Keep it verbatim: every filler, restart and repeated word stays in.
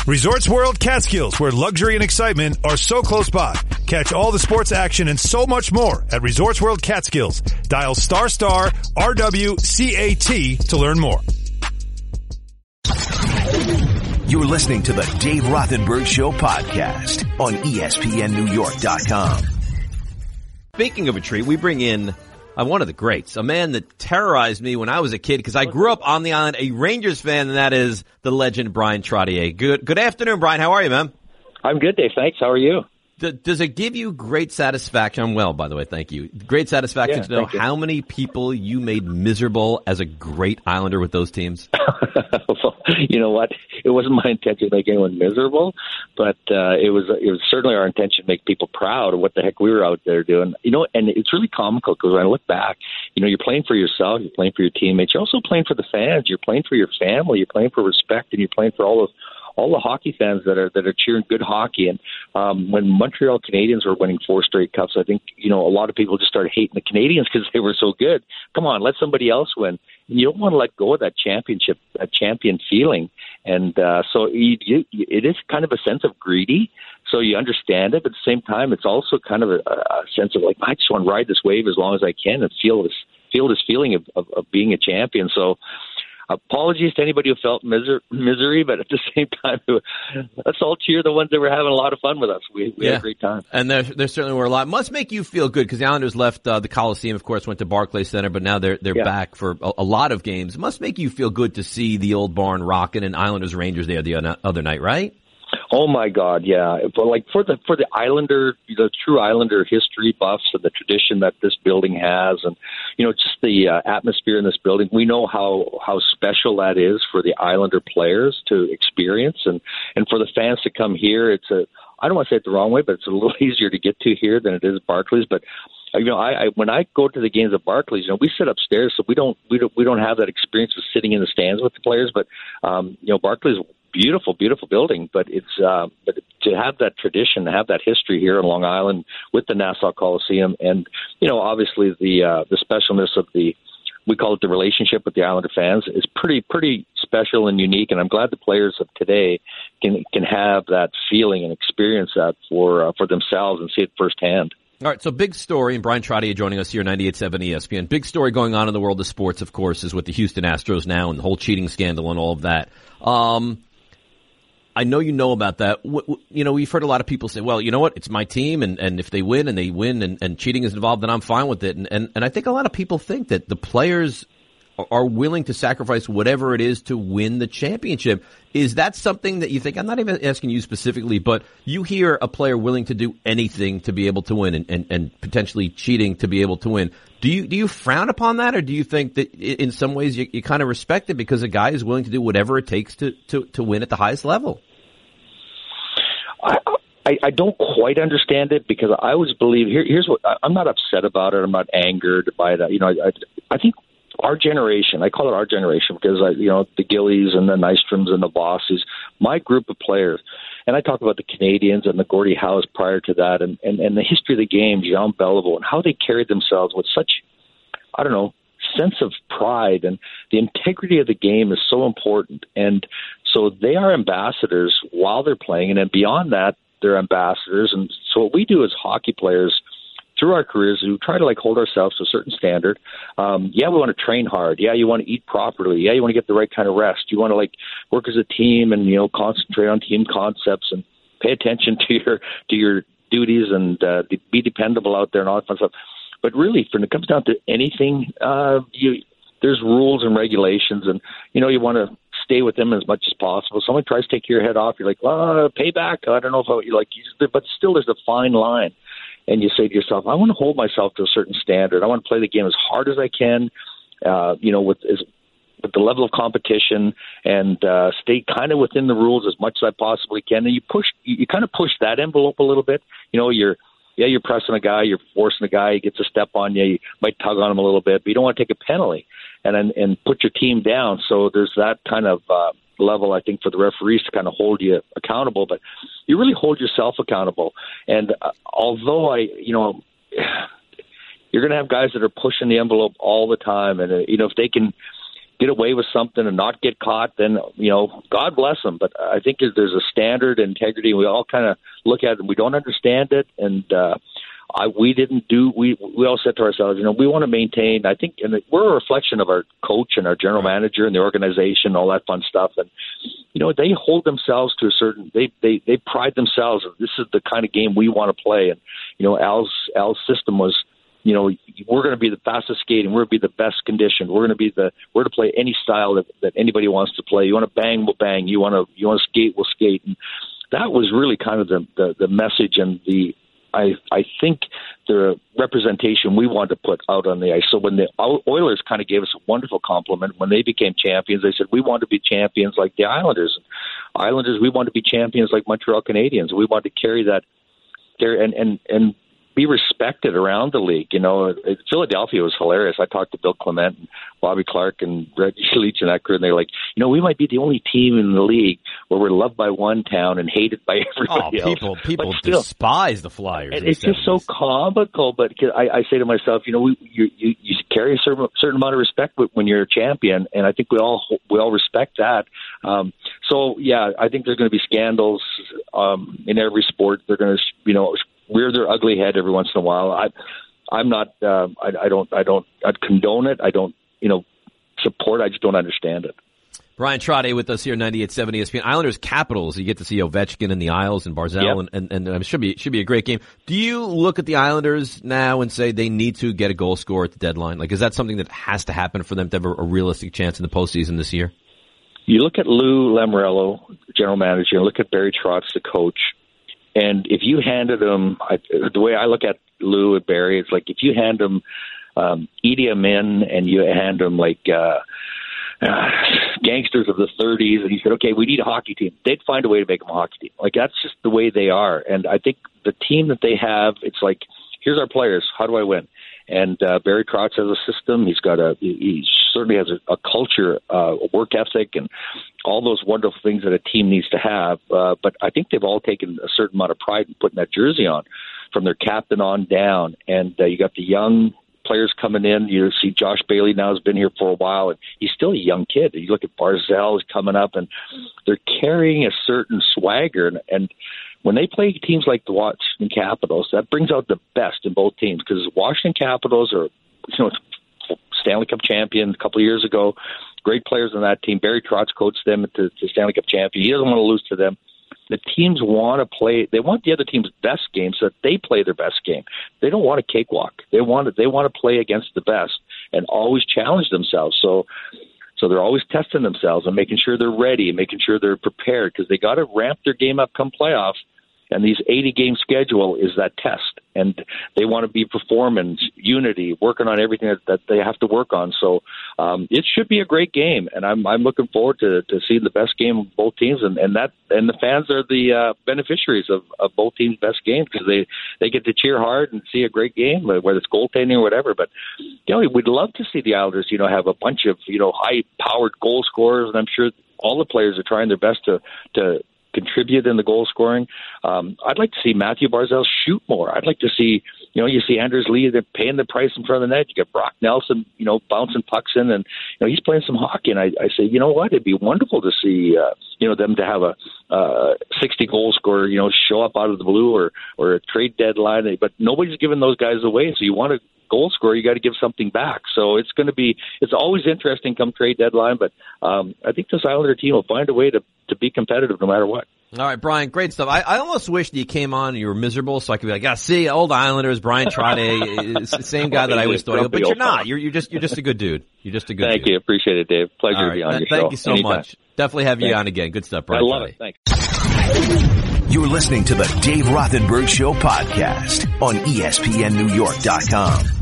Resorts World Catskills, where luxury and excitement are so close by. Catch all the sports action and so much more at Resorts World Catskills. Dial star star R W C A T to learn more. You're listening to the Dave Rothenberg Show podcast on E S P N New York dot com. Speaking of a treat, we bring in uh, one of the greats, a man that terrorized me when I was a kid because I grew up on the island, a Rangers fan, and that is the legend Bryan Trottier. Good good afternoon, Bryan. How are you, man? I'm good, Dave. Thanks. How are you? D- does it give you great satisfaction? I'm well, by the way. Thank you. Great satisfaction yeah, to know how many people you made miserable as a great Islander with those teams? Well, you know what? It wasn't my intention to make anyone miserable, but uh, it was it was certainly our intention to make people proud of what the heck we were out there doing. You know, and it's really comical because when I look back, you know, you're playing for yourself, you're playing for your teammates, you're also playing for the fans, you're playing for your family, you're playing for respect, and you're playing for all those all the hockey fans that are that are cheering good hockey. And um, when Montreal Canadiens were winning four straight cups, I think, you know, a lot of people just started hating the Canadiens because they were so good. Come on, let somebody else win. And you don't want to let go of that championship, that champion feeling. And uh, so you, you, it is kind of a sense of greedy. So you understand it, but at the same time, it's also kind of a, a sense of like, I just want to ride this wave as long as I can and feel this feel this feeling of, of, of being a champion. So apologies to anybody who felt miser- misery, but at the same time, let's all cheer the ones that were having a lot of fun with us. We, we yeah. had a great time. And there, there certainly were a lot. Must make you feel good because the Islanders left uh, the Coliseum, of course, went to Barclays Center, but now they're they're yeah. back back for a, a lot of games. Must make you feel good to see the old barn rocking and Islanders Rangers there the other night, right? Oh my God, yeah. But like for the for the Islander, the true Islander history buffs and the tradition that this building has, and you know, just the uh, atmosphere in this building. We know how how special that is for the Islander players to experience, and and for the fans to come here. It's a I don't want to say it the wrong way, but it's a little easier to get to here than it is at Barclays. But you know, I, I when I go to the games at Barclays, you know, we sit upstairs, so we don't we don't we don't have that experience of sitting in the stands with the players. But um, you know, Barclays. Beautiful, beautiful building, but it's uh, but to have that tradition, to have that history here in Long Island with the Nassau Coliseum, and you know, obviously the uh, the specialness of the we call it the relationship with the Islander fans is pretty pretty special and unique. And I'm glad the players of today can can have that feeling and experience that for uh, for themselves and see it firsthand. All right, so big story, and Bryan Trottier joining us here, ninety-eight point seven E S P N. Big story going on in the world of sports, of course, is with the Houston Astros now and the whole cheating scandal and all of that. Um, I know you know about that. You know, we've heard a lot of people say, well, you know what, it's my team, and, and if they win and they win and, and cheating is involved, then I'm fine with it. And, and, and I think a lot of people think that the players are willing to sacrifice whatever it is to win the championship. Is that something that you think, I'm not even asking you specifically, but you hear a player willing to do anything to be able to win and, and, and potentially cheating to be able to win. Do you do you frown upon that, or do you think that in some ways you, you kind of respect it because a guy is willing to do whatever it takes to, to, to win at the highest level? I, I, I don't quite understand it because I always believe here, here's what I'm not upset about it. I'm not angered by that. You know, I, I think our generation, I call it our generation because I, you know, the Gillies and the Nystroms and the Bosses, my group of players, and I talk about the Canadians and the Gordie Howes prior to that, and, and, and the history of the game, Jean Beliveau, and how they carried themselves with such, I don't know, sense of pride, and the integrity of the game is so important. And so they are ambassadors while they're playing, and then beyond that, they're ambassadors. And so what we do as hockey players through our careers, we try to like hold ourselves to a certain standard. Um, yeah, we want to train hard. Yeah, you want to eat properly. Yeah, you want to get the right kind of rest. You want to like work as a team and, you know, concentrate on team concepts and pay attention to your to your duties and uh, be dependable out there and all that fun stuff. But really, when it comes down to anything, uh, you, there's rules and regulations, and you know you want to stay with them as much as possible. Someone tries to take your head off, you're like, "Oh, payback." I don't know if I, you like, but still, there's a fine line, and you say to yourself, "I want to hold myself to a certain standard. I want to play the game as hard as I can, uh, you know, with as with the level of competition, and uh, stay kind of within the rules as much as I possibly can." And you push, you, you kind of push that envelope a little bit. You know, you're Yeah, you're pressing a guy, you're forcing a guy, he gets a step on you, you might tug on him a little bit, but you don't want to take a penalty and and, and put your team down. So there's that kind of uh, level, I think, for the referees to kind of hold you accountable, but you really hold yourself accountable. And uh, although I, you know, you're going to have guys that are pushing the envelope all the time, and uh, you know, if they can, get away with something and not get caught, then, you know, God bless them. But I think there's a standard integrity. We all kind of look at it and we don't understand it. And uh, I, we didn't do, we, we all said to ourselves, you know, we want to maintain, I think, and we're a reflection of our coach and our general manager and the organization, all that fun stuff. And, you know, they hold themselves to a certain, they, they, they pride themselves. This is the kind of game we want to play. And, you know, Al's, Al's system was, you know, we're going to be the fastest skating. We're going to be the best conditioned. We're going to be the, we're going to play any style that, that anybody wants to play. You want to bang, we'll bang. You want to, you want to skate, we'll skate. And that was really kind of the, the, the message and the, I, I think the representation we wanted to put out on the ice. So when the Oilers kind of gave us a wonderful compliment when they became champions, they said, we want to be champions like the Islanders. Islanders, we want to be champions like Montreal Canadiens. We want to carry that there and, and, and be respected around the league. You know, Philadelphia was hilarious. I talked to Bill Clement and Bobby Clark and Reggie Leach and that crew, and they're like, you know, we might be the only team in the league where we're loved by one town and hated by everybody oh, people, else. People still, despise the Flyers. And it's just so comical, but I, I say to myself, you know, we, you, you, you carry a certain, certain amount of respect when you're a champion, and I think we all we all respect that. Um, so, yeah, I think there's going to be scandals um, in every sport. They're going to, you know, rear their ugly head every once in a while. I, I'm not. Uh, I, I don't. I don't. I'd condone it. I don't. You know, support. I just don't understand it. Brian Trottier with us here, ninety-eight point seven E S P N. Islanders Capitals. You get to see Ovechkin in the Isles and Barzal, yep. and and, and it should be should be a great game. Do you look at the Islanders now and say they need to get a goal scorer at the deadline? Like, is that something that has to happen for them to have a, a realistic chance in the postseason this year? You look at Lou Lamoriello, general manager, and look at Barry Trotz, the coach. And if you handed them, I, the way I look at Lou and Barry, it's like if you hand them um, Idi Amin and you hand them like uh, uh, gangsters of the thirties, and you said, okay, we need a hockey team, they'd find a way to make them a hockey team. Like, that's just the way they are. And I think the team that they have, it's like, here's our players. How do I win? And uh, Barry Trotz has a system. He's got a, he certainly has a, a culture, uh, a work ethic, and all those wonderful things that a team needs to have. Uh, but I think they've all taken a certain amount of pride in putting that jersey on, from their captain on down. And uh, you got the young players coming in. You see Josh Bailey now has been here for a while, and he's still a young kid. You look at Barzal is coming up, and they're carrying a certain swagger. And, and when they play teams like the Washington Capitals, that brings out the best in both teams, because Washington Capitals are, you know, Stanley Cup champion a couple of years ago. Great players on that team. Barry Trotz coached them to, to Stanley Cup champion. He doesn't want to lose to them. The teams want to play. They want the other team's best game so that they play their best game. They don't want a cakewalk. They want to, they want to play against the best and always challenge themselves. So, so they're always testing themselves and making sure they're ready and making sure they're prepared, because they got to ramp their game up come playoffs. And these eighty-game schedule is that test. And they want to be performance, unity, working on everything that, that they have to work on. So um, it should be a great game. And I'm I'm looking forward to, to seeing the best game of both teams. And, and that and the fans are the uh, beneficiaries of, of both teams' best games, because they, they get to cheer hard and see a great game, whether it's goaltending or whatever. But, you know, we'd love to see the Islanders, you know, have a bunch of, you know, high-powered goal scorers. And I'm sure all the players are trying their best to to – contribute in the goal scoring. Um, I'd like to see Matthew Barzal shoot more. I'd like to see, you know, you see Anders Lee, they're paying the price in front of the net. You get Brock Nelson, you know, bouncing pucks in, and, you know, he's playing some hockey. And I, I say, you know what, it'd be wonderful to see, uh, you know, them to have a uh, sixty goal scorer, you know, show up out of the blue, or, or a trade deadline. But nobody's giving those guys away. So you want to goal scorer, you got to give something back. So it's going to be, it's always interesting come trade deadline, but um, I think this Islander team will find a way to, to be competitive no matter what. All right, Brian, great stuff. I, I almost wish that you came on and you were miserable, so I could be like, yeah, see, old Islanders, Brian Trottier, same guy that I always thought of, but you're not. You're, you're just, you're just a good dude. You're just a good Thank dude. you. Appreciate it, Dave. Pleasure right, to be on th- your thank show. Thank you so Anytime. much. Definitely have you Thanks. on again. Good stuff, Brian. I love Trottier. it. Thanks. You're listening to the Dave Rothenberg Show podcast on E S P N New York dot com.